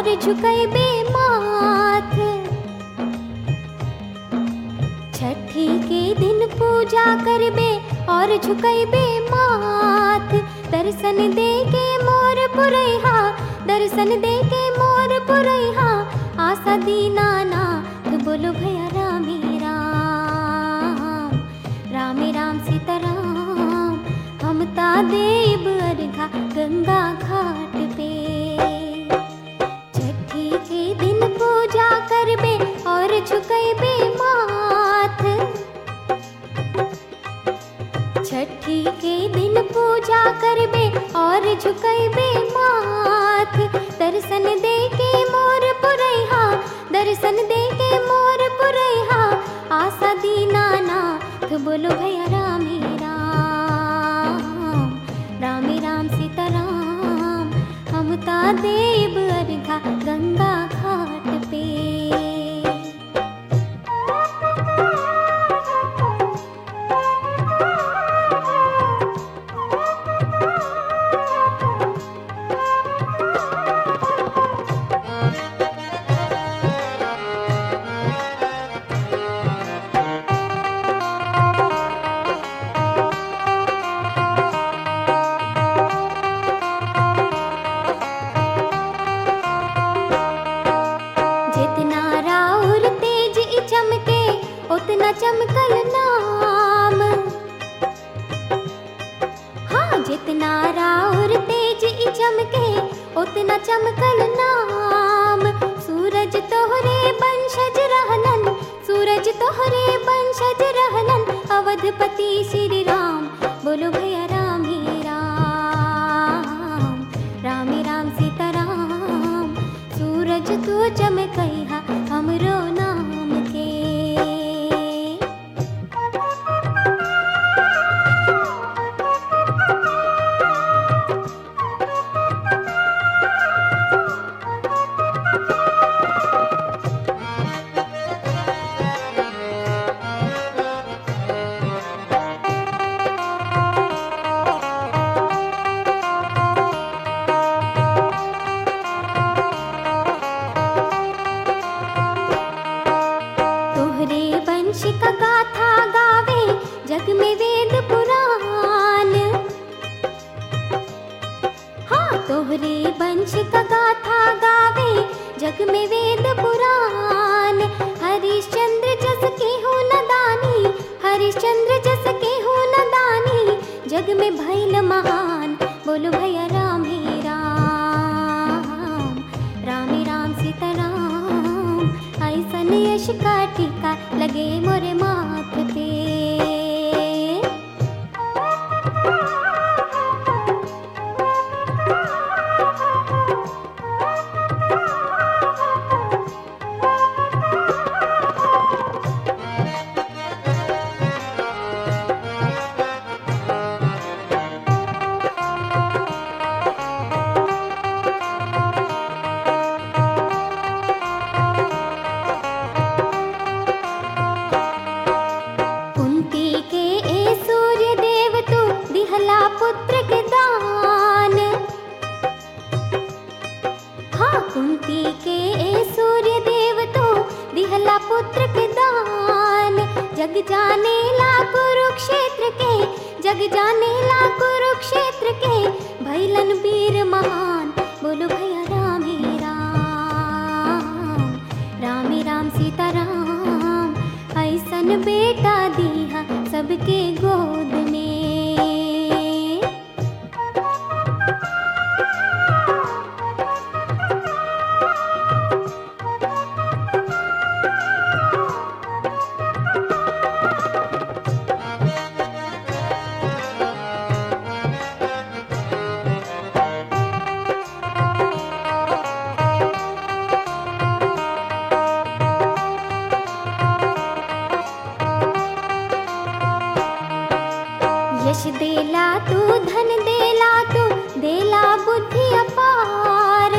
और झुकैबे माथ। छठी के दिन पूजा करबे और झुकैबे माथ। दर्शन दे के मोर पुरैहा, दर्शन दे के मोर पुरैहा। आशा दीनानाथ बोलो भैया रामे राम, रामे राम सीताराम। हम ता देव अर्घा गंगा घाट पे। छठी के दिन पूजा करबे और झुकैबे माथ। छठी के दिन पूजा करबे और झुकैबे माथ। दर्शन दे के मोर पुरैहा, दर्शन दे के मोर पुरैहा। आशा दीनानाथ बोलो भैया रामे राम, रामे राम सीताराम। हम ता देव अर्घा गंगा घाट पे। जितना राउर तेज चमके उतना चमकल नाम। हाँ, जितना राउर तेज चमके उतना चमकल नाम। सूरज तोहरे वंशज रहलन, सूरज तोहरे वंशज रहलन। अवधपति श्री राम बोलो भैया रामे राम, रामे राम सीताराम। सूरज तू चमकैहा हमरो नाम के। तोहरे वंश का गाथा गावे जग में वेद पुराण। हाँ, तोहरे वंश का गाथा गावे जग में वेद पुराण। हरिश्चंद्र जस के हो नदानी, हरिश्चंद्र जस के हो नदानी। जग में भैल महान बोलो भैया रामे राम, रामे राम सीताराम। ऐसन यश का टीका लगे मोरे माथ पे। कुंती के ए सूर्य देव तू दिहला पुत्र के दान। हाँ, कुंती के ए सूर्य देव तू दिहला पुत्र के दान। जग जाने ला कुरुक्षेत्र के, जग जाने ला कुरुक्षेत्र के। भैलन वीर महान बोलो भैया रामे राम, रामे राम सीताराम। ऐसन बेटा दीहा सबके गोद में। यश देला तू, धन देला तू, देला बुद्धि अपार।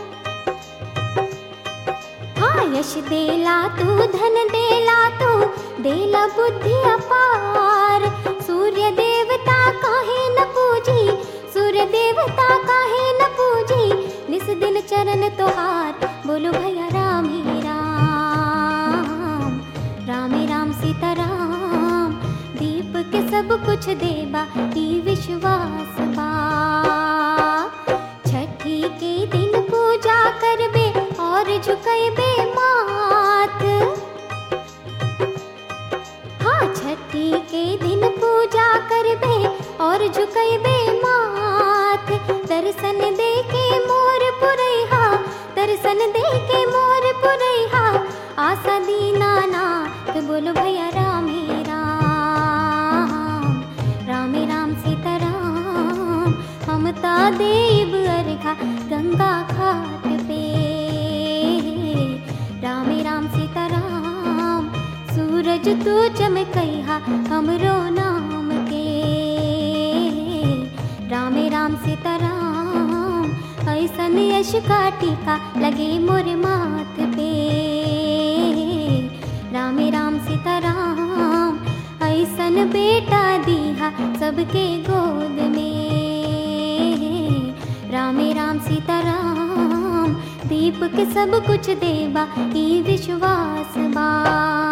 हाँ, यश देला तू, धन देला तू, देला बुद्धि अपार। सूर्य देवता काहे न पूजी, सूर्य देवता काहे न पूजी। निस दिन चरण तोहार, बोलो भैया राम ही राम, राम ही राम सीताराम। दीप के सब कुछ देबा ई विश्वास बा। छठी के दिन पूजा करबे और झुकैबे माथ। हाँ, छठी के दिन पूजा करबे और झुकैबे माथ। दर्शन दे के मोर पुरैहा, दर्शन दे के मोर पुरैहा, आशा दीनानाथ। बोलो भैया राम ही राम, राम ही राम सीताराम। हम ता देव अर्घा गंगा घाट पे, राम ही राम सीताराम। सूरज तू चमकैहा हमरो नाम के, राम ही राम सीताराम। ऐसन यश का टीका लगे मोर माथ पे, राम ही राम सीताराम। ऐसन बेटा दीहा सबके गोद में, राम ही राम सीताराम। दीप के सब कुछ देबा ई विश्वास बा।